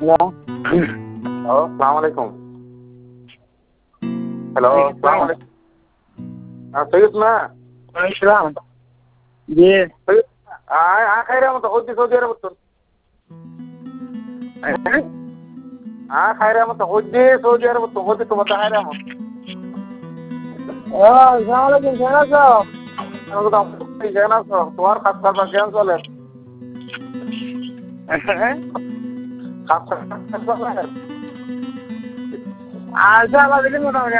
Hello, আসসালামু আলাইকুম। Hello, আসসালামু আলাইকুম। সৈয়দ না? ওয়ালাইকুম জি সৈয়দ খাইরা মতো হচ্ছে সৌদি আরব তো। খাইরা মতো হচ্ছে সৌদি আরব তো হচ্ছে তোমার খাইরা মতো। আসসালামু আলাইকুম কেমন আছো? কেন আছো? তোমার খাস খাবার কেমন চলে? খাস খাবার চলে? আচ্ছা আল্লাহ দিলে মোটামুটি